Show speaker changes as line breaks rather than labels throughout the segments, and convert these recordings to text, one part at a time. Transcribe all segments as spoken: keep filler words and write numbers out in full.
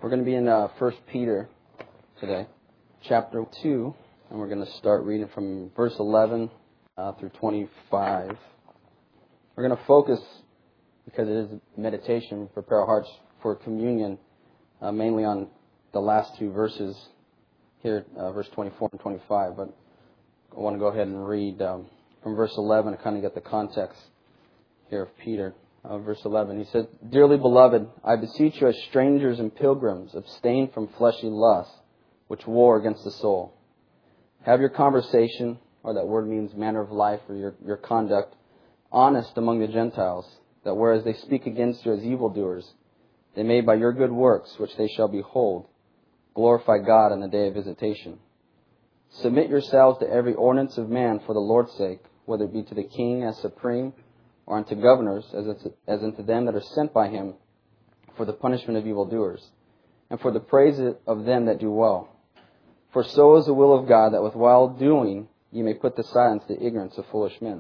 We're going to be in uh, First Peter today, chapter two, and we're going to start reading from verse eleven uh, through twenty-five. We're going to focus, because it is meditation, prepare our hearts for communion, uh, mainly on the last two verses here, uh, verse twenty-four and twenty-five. But I want to go ahead and read um, from verse eleven to kind of get the context here of Peter. Uh, verse eleven, he said, "Dearly beloved, I beseech you as strangers and pilgrims, abstain from fleshly lusts, which war against the soul. Have your conversation," or that word means manner of life, or your, your conduct, "honest among the Gentiles, that whereas they speak against you as evildoers, they may by your good works, which they shall behold, glorify God in the day of visitation. Submit yourselves to every ordinance of man for the Lord's sake, whether it be to the king as supreme, or unto governors, as, as unto them that are sent by him, for the punishment of evildoers, and for the praise of them that do well. For so is the will of God, that with while doing ye may put to silence the ignorance of foolish men.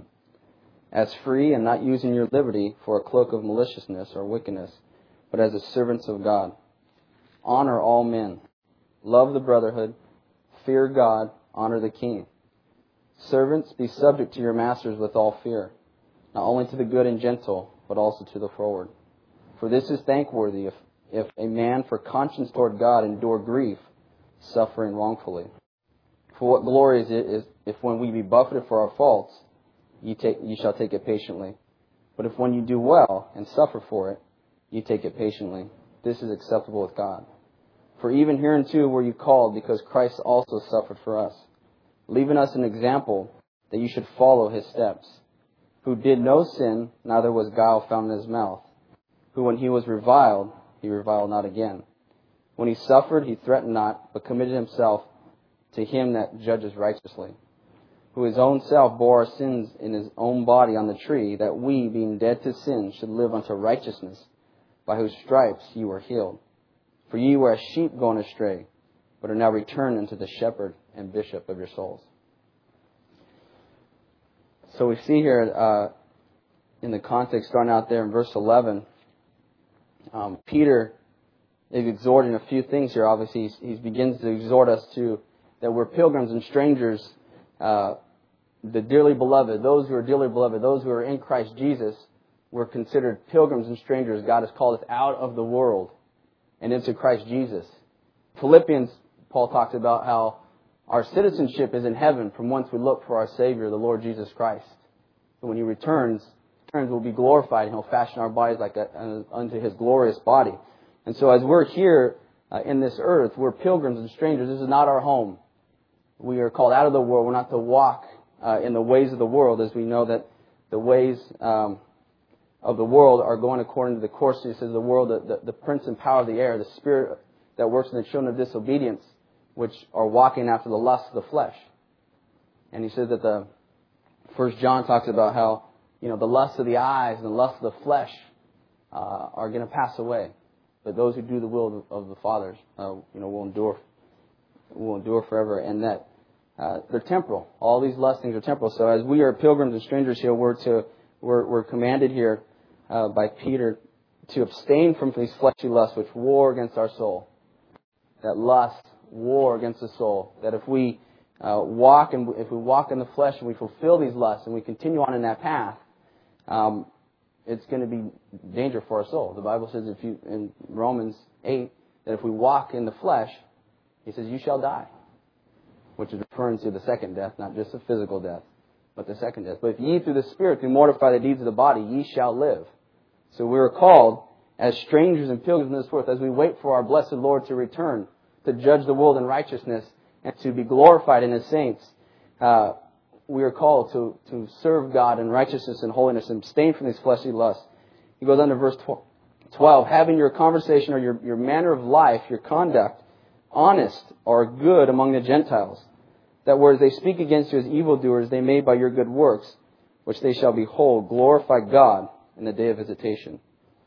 As free, and not using your liberty for a cloak of maliciousness or wickedness, but as the servants of God. Honor all men. Love the brotherhood. Fear God. Honor the king. Servants, be subject to your masters with all fear, not only to the good and gentle, but also to the froward. For this is thankworthy, if, if a man for conscience toward God endure grief, suffering wrongfully. For what glory is it is if when we be buffeted for our faults, ye, take, ye shall take it patiently. But if when you do well, and suffer for it, ye take it patiently. This is acceptable with God. For even hereunto were you called, because Christ also suffered for us, leaving us an example that you should follow his steps, who did no sin, neither was guile found in his mouth, who when he was reviled, he reviled not again. When he suffered, he threatened not, but committed himself to him that judges righteously, who his own self bore our sins in his own body on the tree, that we, being dead to sin, should live unto righteousness, by whose stripes ye were healed. For ye were as sheep going astray, but are now returned unto the shepherd and bishop of your souls." So we see here uh, in the context, starting out there in verse eleven, um, Peter is exhorting a few things here. Obviously, he begins to exhort us to that we're pilgrims and strangers, uh, the dearly beloved, those who are dearly beloved, those who are in Christ Jesus, we're considered pilgrims and strangers. God has called us out of the world and into Christ Jesus. Philippians, Paul talks about how our citizenship is in heaven, from whence we look for our Savior, the Lord Jesus Christ. And when He returns, returns will be glorified, and He'll fashion our bodies like a, uh, unto His glorious body. And so as we're here uh, in this earth, we're pilgrims and strangers. This is not our home. We are called out of the world. We're not to walk uh, in the ways of the world, as we know that the ways um, of the world are going according to the course. It says the world, the, the, the prince and power of the air, the spirit that works in the children of disobedience, which are walking after the lust of the flesh. And he says that the First John talks about how, you know, the lust of the eyes and the lust of the flesh uh, are going to pass away, but those who do the will of the Father, uh, you know, will endure, will endure forever. And that uh, they're temporal. All these lustings are temporal. So as we are pilgrims and strangers here, we're to we're, we're commanded here uh, by Peter to abstain from these fleshly lusts which war against our soul. That lust, war against the soul. That if we uh, walk and if we walk in the flesh and we fulfill these lusts and we continue on in that path, um, it's going to be danger for our soul. The Bible says, if you in Romans eight, that if we walk in the flesh, he says, you shall die, which is referring to the second death, not just the physical death, but the second death. But if ye through the Spirit do mortify the deeds of the body, ye shall live. So we are called as strangers and pilgrims in this earth, as we wait for our blessed Lord to return, to judge the world in righteousness and to be glorified in His saints. Uh, we are called to, to serve God in righteousness and holiness and abstain from these fleshly lusts. He goes on to verse twelve, having your conversation or your, your manner of life, your conduct, honest or good among the Gentiles, that whereas they speak against you as evildoers, they may by your good works, which they shall behold, glorify God in the day of visitation.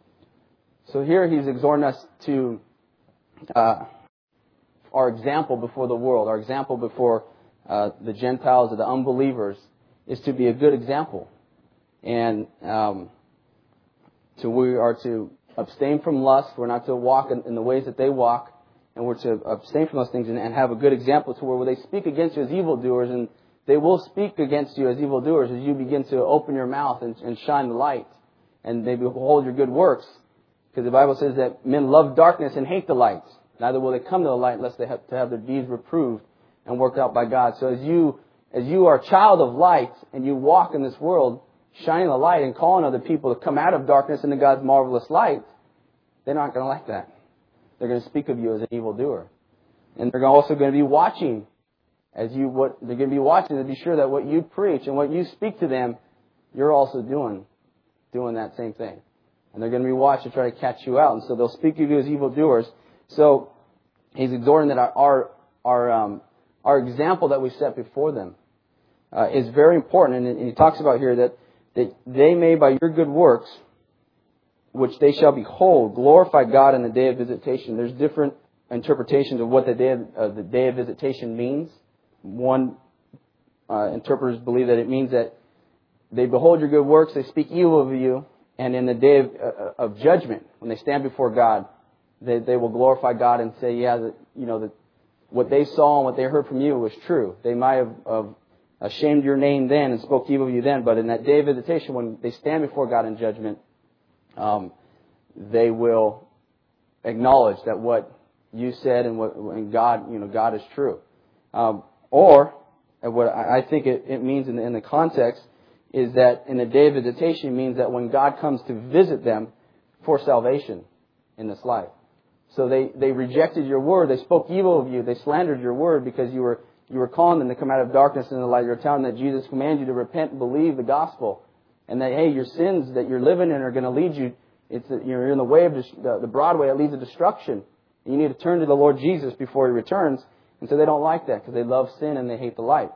So here he's exhorting us to uh, our example before the world, our example before uh, the Gentiles or the unbelievers, is to be a good example. And um, so we are to abstain from lust. We're not to walk in, in the ways that they walk. And we're to abstain from those things and, and have a good example to where they speak against you as evildoers, and they will speak against you as evildoers as you begin to open your mouth and, and shine the light. And they behold your good works. Because the Bible says that men love darkness and hate the light. Neither will they come to the light unless they have to have their deeds reproved and worked out by God. So as you as you are a child of light and you walk in this world, shining the light and calling other people to come out of darkness into God's marvelous light, they're not going to like that. They're going to speak of you as an evildoer. And they're also going to be watching as you what they're going to be watching to be sure that what you preach and what you speak to them, you're also doing doing that same thing. And they're going to be watching to try to catch you out. And so they'll speak of you as evildoers. So he's exhorting that our our our, um, our example that we set before them uh, is very important. And, and he talks about here that, that they may by your good works, which they shall behold, glorify God in the day of visitation. There's different interpretations of what the day of, uh, the day of visitation means. One uh, interpreters believe that it means that they behold your good works, they speak evil of you, and in the day of, uh, of judgment, when they stand before God, they, they will glorify God and say, yeah, that, you know, that what they saw and what they heard from you was true. They might have, have ashamed your name then and spoke evil of you then, but in that day of visitation, when they stand before God in judgment, Um, they will acknowledge that what you said and what and God, you know, God is true. Um, or what I think it, it means in the, in the context is that in the day of visitation means that when God comes to visit them for salvation in this life. So they, they rejected your word. They spoke evil of you. They slandered your word because you were you were calling them to come out of darkness into the light. You're telling them that Jesus commanded you to repent and believe the gospel. And that, hey, your sins that you're living in are going to lead you. It's you're in the way of the, the broad way that leads to destruction. And you need to turn to the Lord Jesus before He returns. And so they don't like that because they love sin and they hate the light.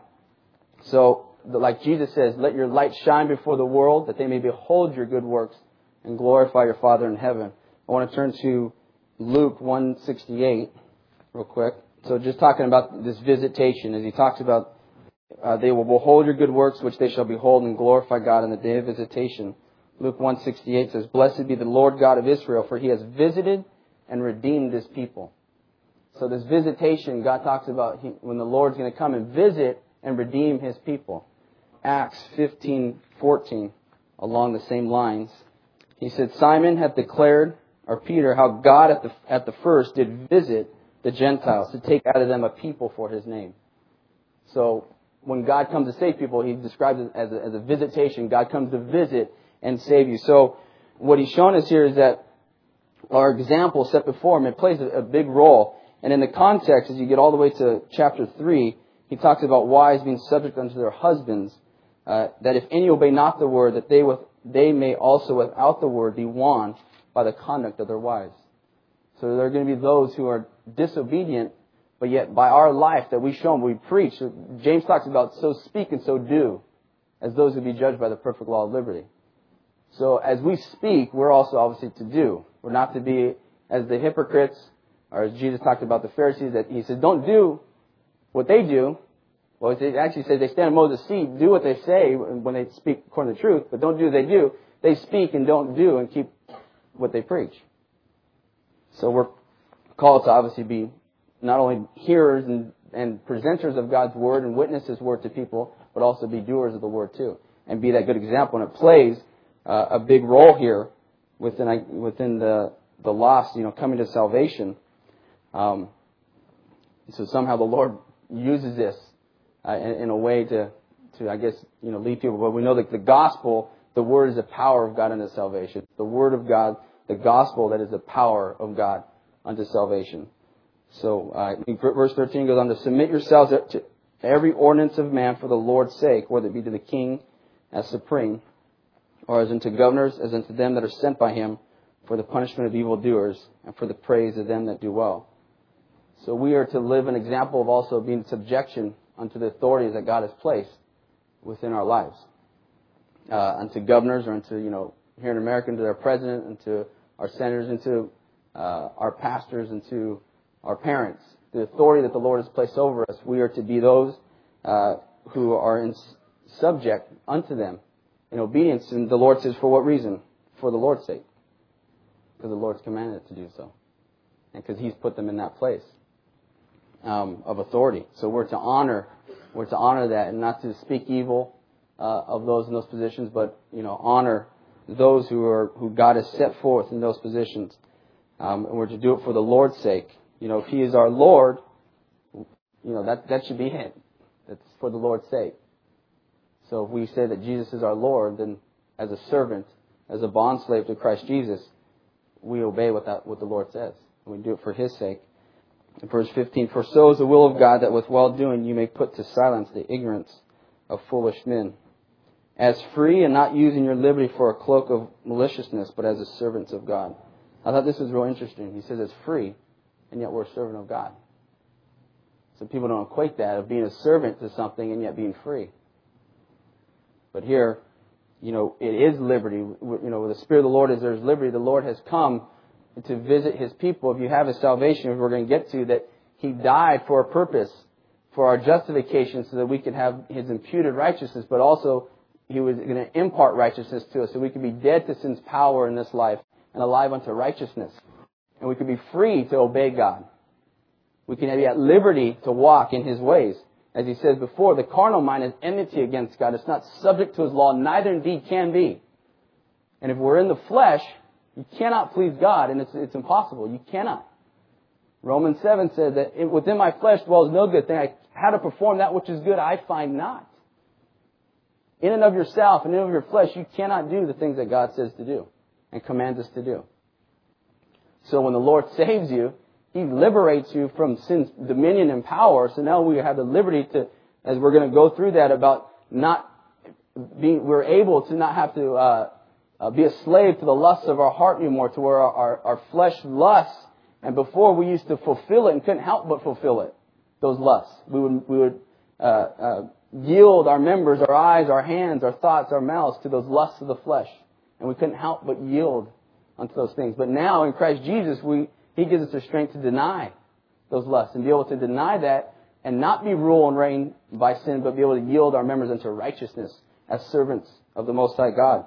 So, like Jesus says, let your light shine before the world that they may behold your good works and glorify your Father in heaven. I want to turn to Luke one sixty-eight real quick. So just talking about this visitation as he talks about Uh, they will behold your good works, which they shall behold and glorify God in the day of visitation. Luke one sixty-eight says, Blessed be the Lord God of Israel, for He has visited and redeemed His people. So this visitation, God talks about he, when the Lord's going to come and visit and redeem His people. Acts fifteen fourteen, along the same lines. He said, Simon hath declared, or Peter, how God at the, at the first did visit the Gentiles to take out of them a people for His name. So, when God comes to save people, He describes it as a, as a visitation. God comes to visit and save you. So what He's shown us here is that our example set before Him, it plays a, a big role. And in the context, as you get all the way to chapter three, He talks about wives being subject unto their husbands, uh, that if any obey not the word, that they with, they may also without the word be won by the conduct of their wives. So there are going to be those who are disobedient, but yet by our life that we show them, we preach. James talks about so speak and so do, as those who be judged by the perfect law of liberty. So as we speak, we're also obviously to do. We're not to be as the hypocrites, or as Jesus talked about the Pharisees, that He says, don't do what they do. Well, it actually says they stand in Moses' seat, do what they say when they speak according to the truth, but don't do what they do. They speak and don't do and keep what they preach. So we're called to obviously be not only hearers and, and presenters of God's Word and witness His Word to people, but also be doers of the Word too. And be that good example. And it plays uh, a big role here within within the, the lost, you know, coming to salvation. Um, so somehow the Lord uses this uh, in, in a way to, to, I guess, you know, lead people. But we know that the gospel, the Word is the power of God unto salvation. The Word of God, the gospel that is the power of God unto salvation. So, uh, verse thirteen goes on to submit yourselves to every ordinance of man for the Lord's sake, whether it be to the king as supreme, or as unto governors, as unto them that are sent by Him, for the punishment of evildoers, and for the praise of them that do well. So we are to live an example of also being subjection unto the authorities that God has placed within our lives. Uh, unto governors, or unto, you know, here in America, unto our president, unto our senators, unto uh, our pastors, unto our parents, the authority that the Lord has placed over us. We are to be those uh, who are in subject unto them in obedience. And the Lord says, for what reason? For the Lord's sake. because the Lord's commanded it to do so. And because He's put them in that place um, of authority. So we're to honor, we're to honor that and not to speak evil uh, of those in those positions, but, you know, honor those who are who God has set forth in those positions. Um, and we're to do it for the Lord's sake. You know, if He is our Lord, you know, that, that should be it. That's for the Lord's sake. So if we say that Jesus is our Lord, then as a servant, as a bondslave to Christ Jesus, we obey what that what the Lord says. And we do it for His sake. In verse fifteen, for so is the will of God, that with well-doing you may put to silence the ignorance of foolish men. As free, and not using your liberty for a cloak of maliciousness, but as a servants of God. I thought this was real interesting. He says it's free, and yet we're a servant of God. So people don't equate that of being a servant to something and yet being free. But here, you know, it is liberty. You know, the Spirit of the Lord is there's liberty. The Lord has come to visit His people. If you have His salvation, which we're going to get to, that He died for a purpose, for our justification, so that we could have His imputed righteousness, but also He was going to impart righteousness to us, so we could be dead to sin's power in this life and alive unto righteousness. And we could be free to obey God. We can be at liberty to walk in His ways. As He says before, the carnal mind is enmity against God. It's not subject to His law, neither indeed can be. And if we're in the flesh, you cannot please God, and it's, it's impossible. You cannot. Romans seven says that within my flesh dwells no good thing. I, how to perform that which is good, I find not. In and of yourself, and in and of your flesh, you cannot do the things that God says to do and commands us to do. So when the Lord saves you, He liberates you from sin's dominion and power. So now we have the liberty to, as we're going to go through that, about not being, we're able to not have to uh, uh, be a slave to the lusts of our heart anymore, to where our, our, our flesh lusts. And before we used to fulfill it and couldn't help but fulfill it, those lusts. We would, we would uh, uh, yield our members, our eyes, our hands, our thoughts, our mouths to those lusts of the flesh. And we couldn't help but yield unto those things. But now in Christ Jesus, we He gives us the strength to deny those lusts and be able to deny that and not be ruled and reigned by sin, but be able to yield our members unto righteousness as servants of the Most High God.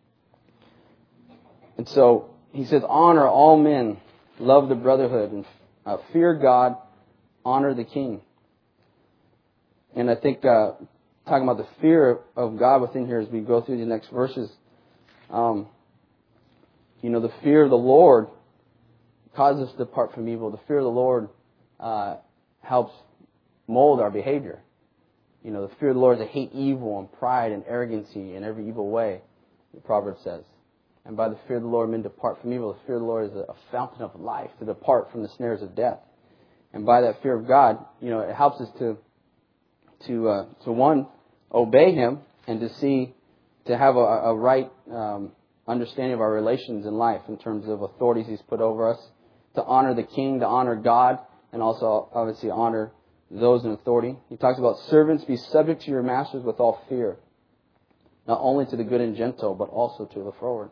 And so He says, honor all men, love the brotherhood, and uh, fear God, honor the king. And I think uh, talking about the fear of God within here as we go through the next verses, um, you know, the fear of the Lord causes us to depart from evil. The fear of the Lord uh, helps mold our behavior. You know, the fear of the Lord is to hate evil and pride and arrogancy and every evil way, the proverb says. And by the fear of the Lord, men depart from evil. The fear of the Lord is a fountain of life, to depart from the snares of death. And by that fear of God, you know, it helps us to, to, uh, to one, obey Him, and to see, to have a, a right um, understanding of our relations in life in terms of authorities He's put over us, to honor the king, to honor God, and also obviously honor those in authority. He talks about servants, be subject to your masters with all fear, not only to the good and gentle, but also to the froward.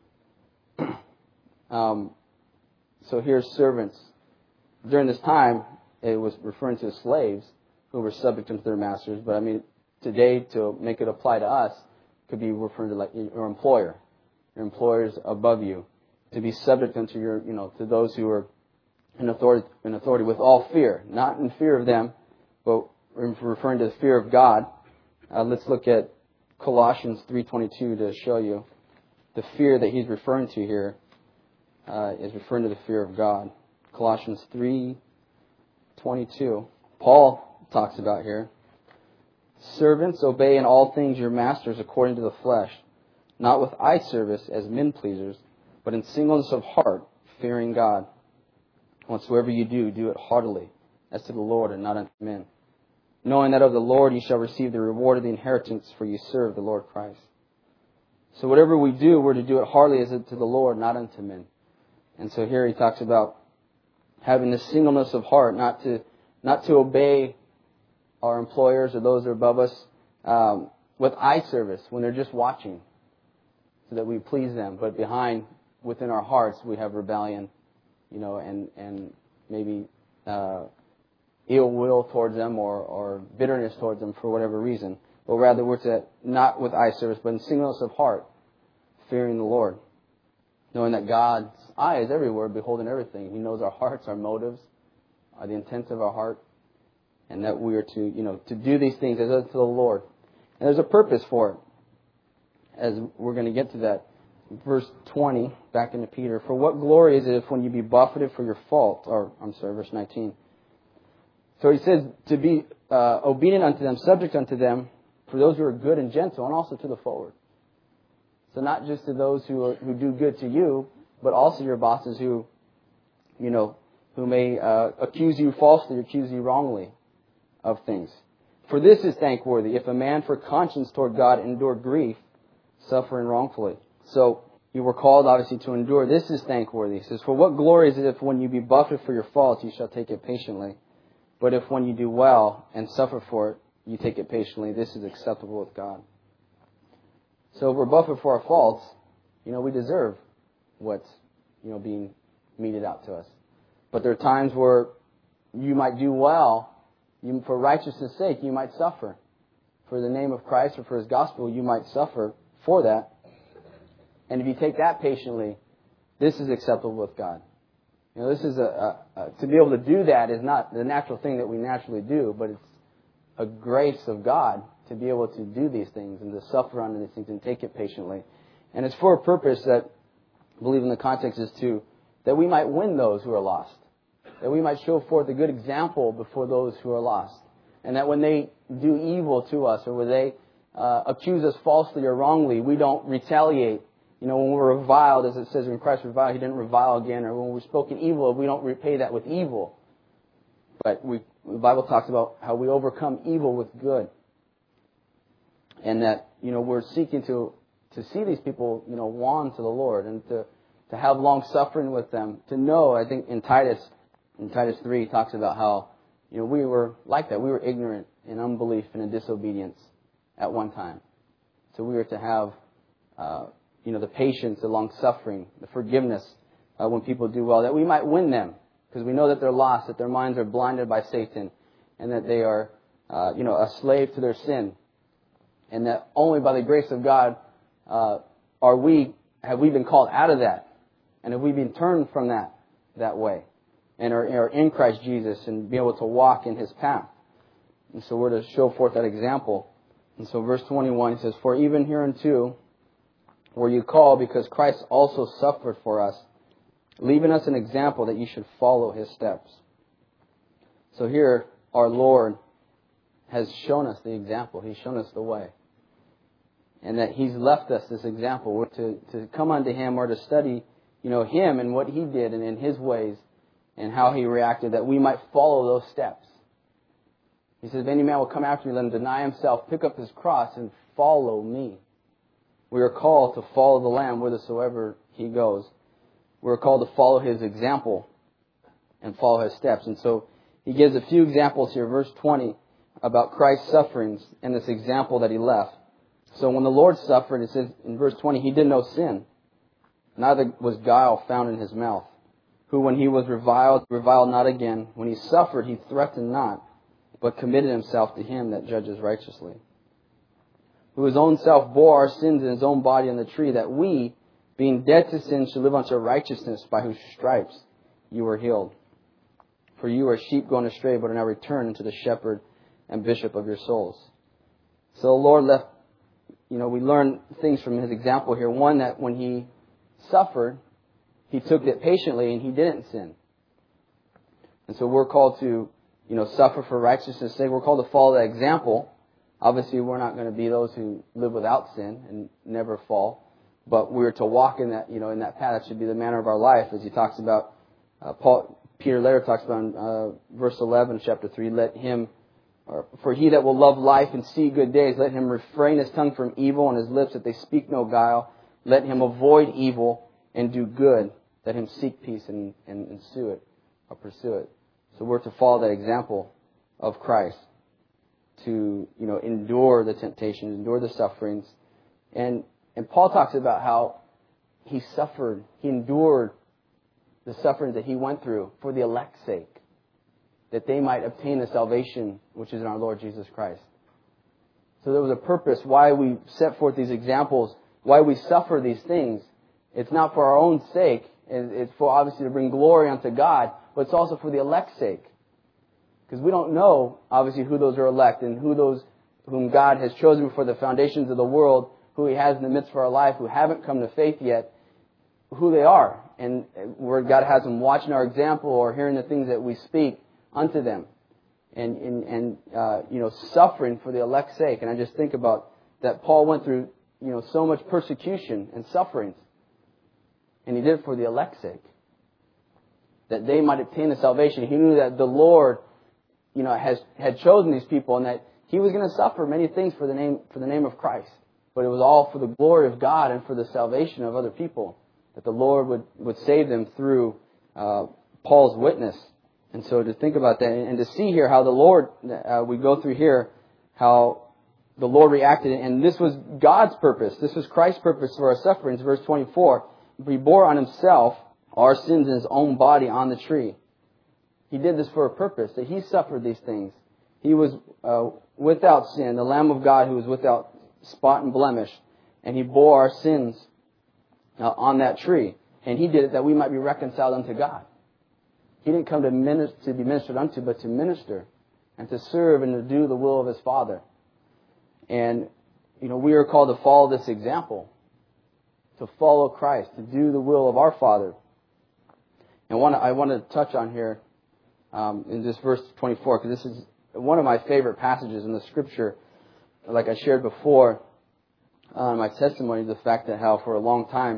um, so here's servants. During this time, it was referring to slaves who were subject to their masters, but I mean, today, to make it apply to us, could be referring to like your employer. Your employers above you, to be subject unto your, you know, to those who are in authority, in authority with all fear, not in fear of them, but referring to the fear of God. Uh, let's look at Colossians three twenty-two to show you the fear that he's referring to here uh, is referring to the fear of God. Colossians three twenty-two. Paul talks about here. Servants, obey in all things your masters according to the flesh, not with eye service as men pleasers, but in singleness of heart, fearing God. Whatsoever you do, do it heartily, as to the Lord and not unto men, knowing that of the Lord you shall receive the reward of the inheritance, for you serve the Lord Christ. So whatever we do, we're to do it heartily as to the Lord, not unto men. And so here he talks about having this singleness of heart, not to not to obey our employers or those that are above us um, with eye service when they're just watching, so that we please them. But behind, within our hearts, we have rebellion, you know, and and maybe uh, ill will towards them or, or bitterness towards them for whatever reason. But rather, we're to not with eye service, but in singleness of heart, fearing the Lord. knowing that God's eye is everywhere, beholding everything. He knows our hearts, our motives, uh, the intents of our heart, and that we are to, you know, to do these things as unto the Lord. And there's a purpose for it, as we're going to get to that. Verse twenty, back into Peter. For what glory is it if when you be buffeted for your fault, or, I'm sorry, verse nineteen. So he says to be uh, obedient unto them, subject unto them, for those who are good and gentle, and also to the forward. So not just to those who are, who do good to you, but also your bosses who, you know, who may uh, accuse you falsely, accuse you wrongly of things. For this is thankworthy, if a man for conscience toward God endure grief, suffering wrongfully. So you were called, obviously, to endure. This is thankworthy. He says, for what glory is it if when you be buffeted for your faults, you shall take it patiently? But if when you do well and suffer for it, you take it patiently, this is acceptable with God. So if we're buffeted for our faults, you know, we deserve what's, you know, being meted out to us. But there are times where you might do well, you, for righteousness' sake, you might suffer. For the name of Christ or for His gospel, you might suffer for that. And if you take that patiently, this is acceptable with God. You know, this is a, a, a to be able to do that is not the natural thing that we naturally do, but it's a grace of God to be able to do these things and to suffer under these things and take it patiently. And it's for a purpose that, I believe in the context is to, that we might win those who are lost. That we might show forth a good example before those who are lost. And that when they do evil to us or when they uh, accuse us falsely or wrongly, we don't retaliate. You know, when we're reviled, as it says when Christ reviled, He didn't revile again. Or when we're spoken evil, we don't repay that with evil. But we, the Bible talks about how we overcome evil with good. And that, you know, we're seeking to, to see these people, you know, won to the Lord and to, to have long suffering with them. To know, I think in Titus, in Titus three, he talks about how, you know, we were like that. We were ignorant in unbelief and in disobedience at one time. So we were to have, uh, you know, the patience, the long suffering, the forgiveness uh, when people do well, that we might win them. Because we know that they're lost, that their minds are blinded by Satan, and that they are, uh, you know, a slave to their sin. And that only by the grace of God uh, are we, have we been called out of that. And have we been turned from that, that way. And are, are in Christ Jesus and be able to walk in His path. And so we're to show forth that example. And so verse twenty-one says, for even hereunto were you called, because Christ also suffered for us, leaving us an example that you should follow His steps. So here, our Lord has shown us the example. He's shown us the way. And that He's left us this example. We're to, to come unto Him or to study, you know, Him and what He did and in His ways and how He reacted, that we might follow those steps. He says, if any man will come after me, let him deny himself, pick up his cross, and follow me. We are called to follow the Lamb whithersoever He goes. We are called to follow His example and follow His steps. And so he gives a few examples here, verse twenty, about Christ's sufferings and this example that He left. So when the Lord suffered, it says in verse twenty, He did no sin, neither was guile found in His mouth. Who when He was reviled, reviled not again. When He suffered, He threatened not, but committed Himself to Him that judges righteously. Who His own self bore our sins in His own body on the tree, that we, being dead to sin, should live unto righteousness, by whose stripes you were healed. For you are sheep going astray, but are now returned unto the shepherd and bishop of your souls. So the Lord left, you know, we learn things from His example here. One, that when He suffered, He took it patiently and He didn't sin. And so we're called to, you know, suffer for righteousness' sake. We're called to follow that example. Obviously, we're not going to be those who live without sin and never fall. But we're to walk in that, you know, in that path. That should be the manner of our life, as he talks about. Uh, Paul, Peter later talks about in uh, verse eleven, chapter three. Let him, or for he that will love life and see good days, let him refrain his tongue from evil and his lips that they speak no guile. Let him avoid evil and do good. Let him seek peace and, and ensue it or pursue it. So we're to follow that example of Christ, to, you know, endure the temptations, endure the sufferings. And and Paul talks about how he suffered, he endured the sufferings that he went through for the elect's sake, that they might obtain the salvation which is in our Lord Jesus Christ. So there was a purpose why we set forth these examples, why we suffer these things, It's not for our own sake. It's for obviously to bring glory unto God, but it's also for the elect's sake. Because we don't know, obviously, who those are elect and who those whom God has chosen before the foundations of the world, who He has in the midst of our life, who haven't come to faith yet, who they are. And where God has them watching our example or hearing the things that we speak unto them. And, and, and uh, you know, suffering for the elect's sake. And I just think about that Paul went through, you know, so much persecution and sufferings. And he did it for the elect's sake. That they might obtain the salvation. He knew that the Lord, you know, has had chosen these people and that He was going to suffer many things for the name for the name of Christ. But it was all for the glory of God and for the salvation of other people. That the Lord would, would save them through uh, Paul's witness. And so to think about that and to see here how the Lord, uh, we go through here, how the Lord reacted. And this was God's purpose. This was Christ's purpose for our sufferings. Verse twenty-four, He bore on Himself our sins in His own body on the tree. He did this for a purpose, that He suffered these things. He was uh, without sin, the Lamb of God who was without spot and blemish. And He bore our sins uh, on that tree. And He did it that we might be reconciled unto God. He didn't come to, minister, to be ministered unto, but to minister and to serve and to do the will of His Father. And, you know, we are called to follow this example, to follow Christ, to do the will of our Father. And one, I want to touch on here um, in this verse twenty-four, because this is one of my favorite passages in the Scripture. Like I shared before uh, in my testimony, the fact that how for a long time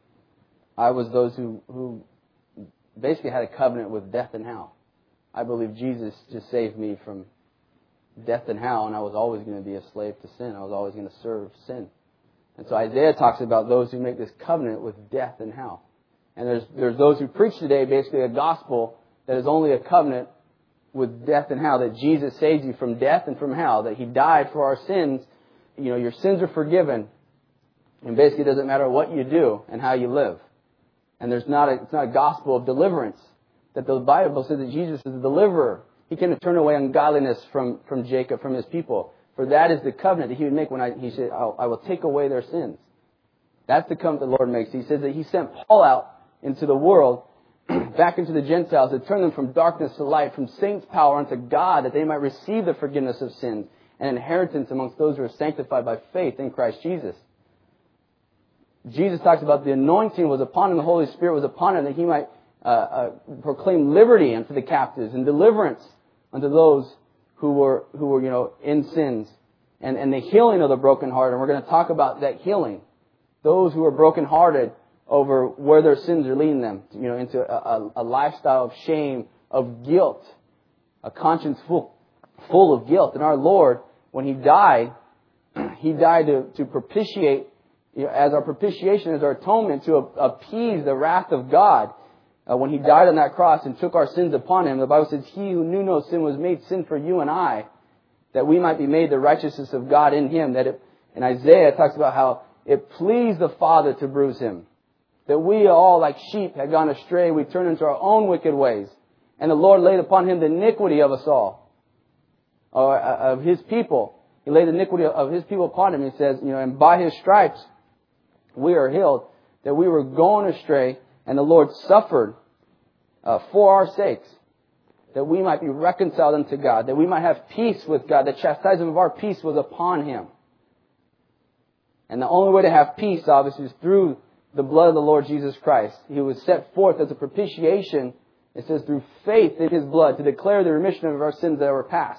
I was those who, who basically had a covenant with death and hell. I believe Jesus just saved me from death and hell, and I was always going to be a slave to sin. I was always going to serve sin. And so Isaiah talks about those who make this covenant with death and hell. And there's there's those who preach today basically a gospel that is only a covenant with death and hell, that Jesus saves you from death and from hell, that He died for our sins. You know, your sins are forgiven. And basically it doesn't matter what you do and how you live. And there's not a, it's not a gospel of deliverance. That the Bible says that Jesus is the deliverer. He came to turn away ungodliness from, from Jacob, from His people. For that is the covenant that He would make when I, He said, I will take away their sins. That's the covenant the Lord makes. He says that He sent Paul out into the world, back into the Gentiles, to turn them from darkness to light, from Satan's power unto God, that they might receive the forgiveness of sins and inheritance amongst those who are sanctified by faith in Christ Jesus. Jesus talks about the anointing was upon Him, the Holy Spirit was upon Him, that He might uh, uh, proclaim liberty unto the captives and deliverance unto those who were, who were, you know, in sins, and, and the healing of the brokenhearted. And we're going to talk about that healing. Those who are brokenhearted over where their sins are leading them, you know, into a, a, a lifestyle of shame, of guilt, a conscience full, full of guilt. And our Lord, when He died, He died to, to propitiate, you know, as our propitiation, as our atonement, to appease the wrath of God. Uh, when He died on that cross and took our sins upon Him, the Bible says, He who knew no sin was made sin for you and I, that we might be made the righteousness of God in Him. That it, in Isaiah it talks about how it pleased the Father to bruise Him. That we all, like sheep, had gone astray. We turned into our own wicked ways. And the Lord laid upon Him the iniquity of us all, or of His people. He laid the iniquity of His people upon Him. He says, you know, and by His stripes we are healed. That we were going astray, and the Lord suffered uh, for our sakes, that we might be reconciled unto God, that we might have peace with God. The chastisement of our peace was upon Him. And the only way to have peace, obviously, is through the blood of the Lord Jesus Christ. He was set forth as a propitiation, it says, through faith in His blood, to declare the remission of our sins that were past.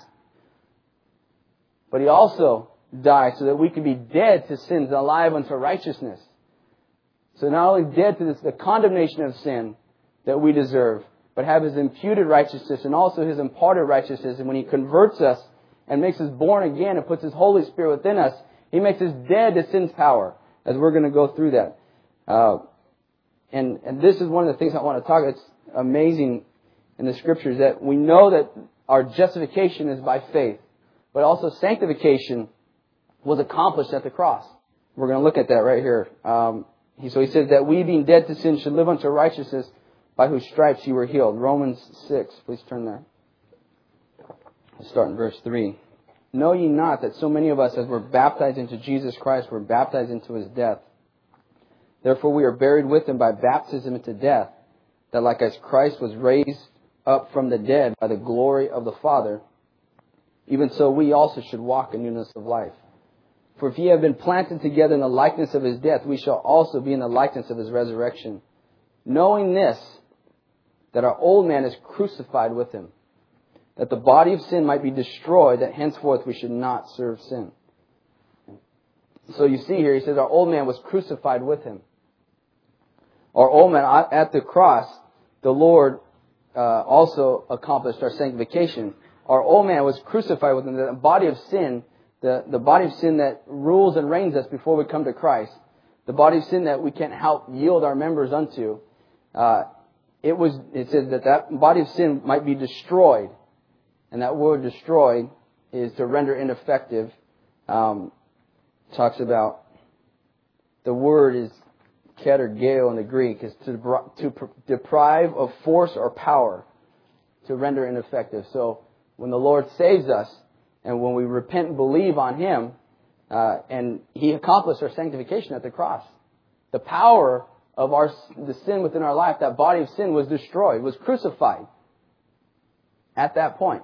But He also died so that we could be dead to sins and alive unto righteousness. So not only dead to this, the condemnation of sin that we deserve, but have His imputed righteousness and also His imparted righteousness. And when He converts us and makes us born again and puts His Holy Spirit within us, He makes us dead to sin's power, as we're going to go through that. Uh, and, and this is one of the things I want to talk about. It's amazing in the Scriptures that we know that our justification is by faith, but also sanctification was accomplished at the cross. We're going to look at that right here. Um, he, so he says that we, being dead to sin, should live unto righteousness, by whose stripes you were healed. Romans six. Please turn there. Let's start in verse three. Know ye not that so many of us, as were baptized into Jesus Christ, were baptized into His death? Therefore we are buried with him by baptism into death, that like as Christ was raised up from the dead by the glory of the Father, even so we also should walk in newness of life. For if ye have been planted together in the likeness of his death, we shall also be in the likeness of his resurrection. Knowing this, that our old man is crucified with him, that the body of sin might be destroyed, that henceforth we should not serve sin. So you see here, he says our old man was crucified with him. Our old man, at the cross, the Lord uh, also accomplished our sanctification. Our old man was crucified with him, the body of sin, the, the body of sin that rules and reigns us before we come to Christ, the body of sin that we can't help yield our members unto. Uh, it was. It says that that body of sin might be destroyed. And that word destroyed is to render ineffective. Um, talks about, the word is katergeo in the Greek, is to, to deprive of force or power, to render ineffective. So when the Lord saves us, and when we repent and believe on Him, uh, and He accomplished our sanctification at the cross, the power of our the sin within our life, that body of sin was destroyed, was crucified at that point.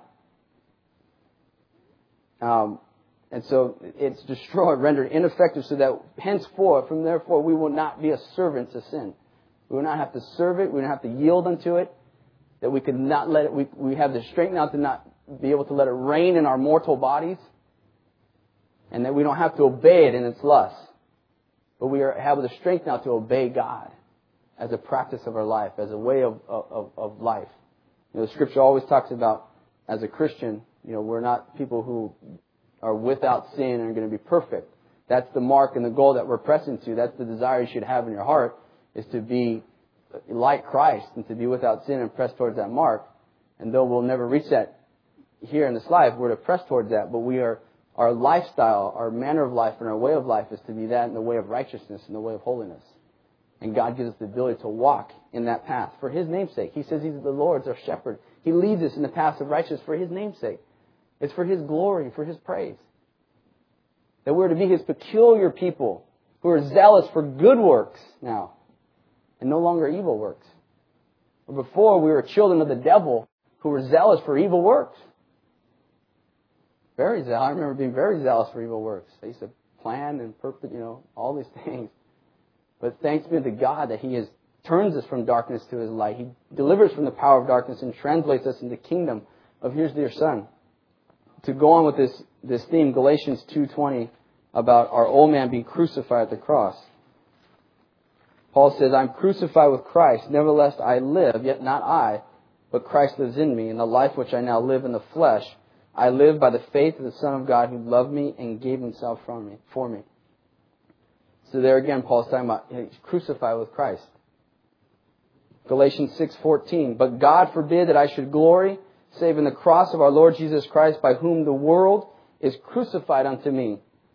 Um, and so it's destroyed, rendered ineffective, so that henceforth, from therefore, we will not be a servant to sin. We will not have to serve it. We don't have to yield unto it. That we could not let it, we, we have the strength now to not be able to let it reign in our mortal bodies. And that we don't have to obey it in its lust. But we are, have the strength now to obey God as a practice of our life, as a way of, of, of life. You know, the Scripture always talks about, as a Christian, you know, we're not people who are without sin and are going to be perfect. That's the mark and the goal that we're pressing to. That's the desire you should have in your heart, is to be like Christ and to be without sin and press towards that mark. And though we'll never reach that here in this life, we're to press towards that. But we are, our lifestyle, our manner of life and our way of life is to be that in the way of righteousness and the way of holiness. And God gives us the ability to walk in that path for His name's sake. He says He's the Lord's our shepherd. He leads us in the paths of righteousness for His name's sake. It's for His glory, for His praise. That we're to be His peculiar people who are zealous for good works now and no longer evil works. Or before, we were children of the devil who were zealous for evil works. Very zealous. I remember being very zealous for evil works. I used to plan and purpose, you know, all these things. But thanks be to God that He has turns us from darkness to His light. He delivers from the power of darkness and translates us into the kingdom of His dear Son. To go on with this, this theme, Galatians two twenty, about our old man being crucified at the cross. Paul says, I'm crucified with Christ, nevertheless I live, yet not I, but Christ lives in me. In the life which I now live in the flesh, I live by the faith of the Son of God who loved me and gave Himself for me. For me. So there again, Paul's talking about he's crucified with Christ. Galatians six fourteen, but God forbid that I should glory, save in the cross of our Lord Jesus Christ, by whom the world is crucified unto me,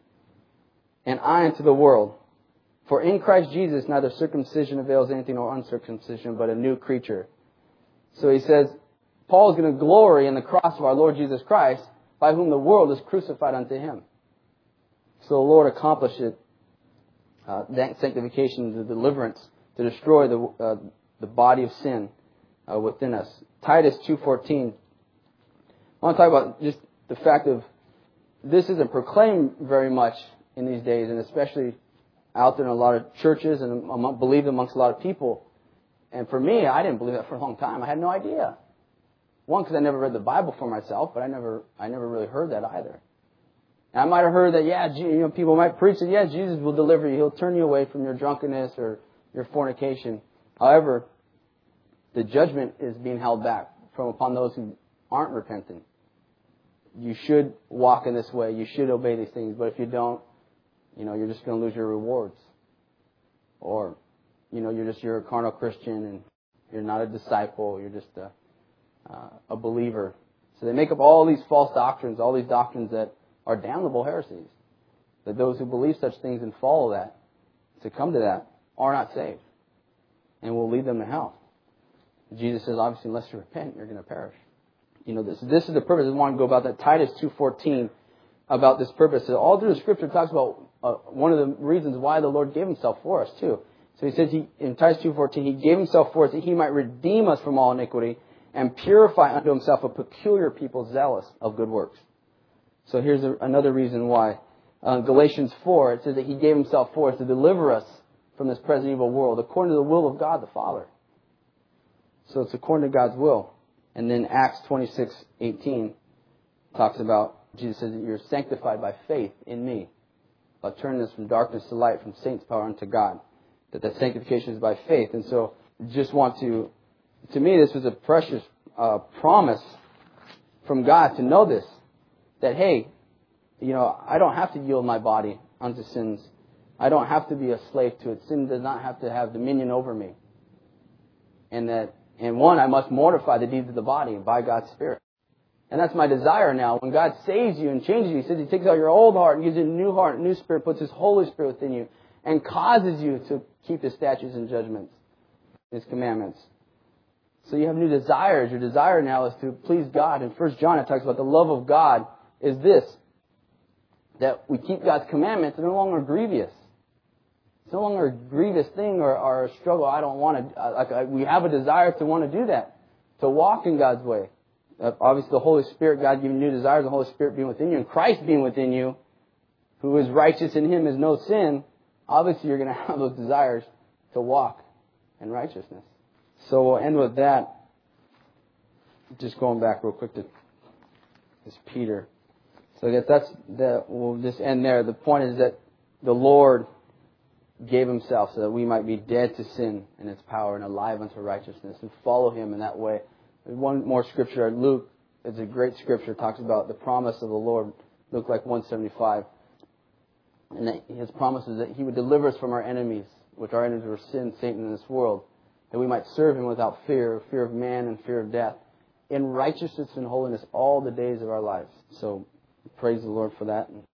and I unto the world. For in Christ Jesus neither circumcision avails anything nor uncircumcision, but a new creature. So he says, Paul is going to glory in the cross of our Lord Jesus Christ, by whom the world is crucified unto Him. So the Lord accomplished it, uh, that sanctification, the deliverance, to destroy the uh, the body of sin uh, within us. Titus two fourteen. I want to talk about just the fact of this isn't proclaimed very much in these days, and especially out there in a lot of churches and among, believed amongst a lot of people. And for me, I didn't believe that for a long time. I had no idea. One, because I never read the Bible for myself, but I never, I never really heard that either. And I might have heard that, yeah, you know, people might preach that, yeah, Jesus will deliver you. He'll turn you away from your drunkenness or your fornication. However, the judgment is being held back from upon those who aren't repentant. You should walk in this way. You should obey these things. But if you don't, you know, you're just going to lose your rewards. Or, you know, you're just, you're a carnal Christian and you're not a disciple. You're just a, uh, a believer. So they make up all these false doctrines, all these doctrines that are damnable heresies. That those who believe such things and follow that, succumb to that, are not saved. And will lead them to hell. Jesus says, obviously, unless you repent, you're going to perish. You know, this this is the purpose. I want to go about that. Titus two fourteen, about this purpose. So all through the Scripture, it talks about uh, one of the reasons why the Lord gave Himself for us, too. So he says he, in Titus two fourteen, he gave himself for us that he might redeem us from all iniquity and purify unto himself a peculiar people zealous of good works. So here's a, another reason why. Uh, Galatians four, it says that he gave himself for us to deliver us from this present evil world according to the will of God the Father. So it's according to God's will. And then Acts twenty-six eighteen talks about, Jesus says that you're sanctified by faith in me. I'll turn this from darkness to light, from Satan's power unto God. That that sanctification is by faith. And so just want to, to me this was a precious uh, promise from God to know this. That hey, you know, I don't have to yield my body unto sins. I don't have to be a slave to it. Sin does not have to have dominion over me. And that, and one, I must mortify the deeds of the body by God's Spirit. And that's my desire now. When God saves you and changes you, He says He takes out your old heart and gives you a new heart, a new spirit, puts His Holy Spirit within you, and causes you to keep His statutes and judgments, His commandments. So you have new desires. Your desire now is to please God. In First John it talks about the love of God is this, that we keep God's commandments. They're no longer grievous. It's no longer a grievous thing or, or a struggle. I don't want to, like, I, we have a desire to want to do that, to walk in God's way. Uh, obviously, the Holy Spirit, God giving new desires, the Holy Spirit being within you, and Christ being within you, who is righteous in Him is no sin. Obviously, you're going to have those desires to walk in righteousness. So we'll end with that. Just going back real quick to this Peter. So I guess that's the, we'll just end there. The point is that the Lord gave Himself so that we might be dead to sin and its power and alive unto righteousness, and follow Him in that way. One more scripture, Luke, it's a great scripture, talks about the promise of the Lord, Luke like one seventy-five. And that His promise is that He would deliver us from our enemies, which our enemies were sin, Satan, in this world, that we might serve Him without fear, fear of man and fear of death, in righteousness and holiness all the days of our lives. So praise the Lord for that.